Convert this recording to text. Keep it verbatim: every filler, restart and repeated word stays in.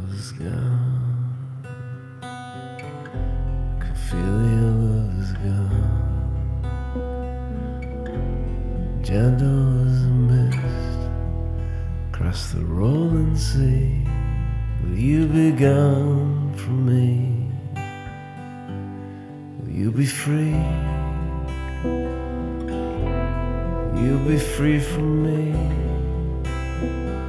is gone. Can feel your love is gone. Gentle as a mist across the rolling sea. Will you be gone from me? Will you be free? You'll be free from me.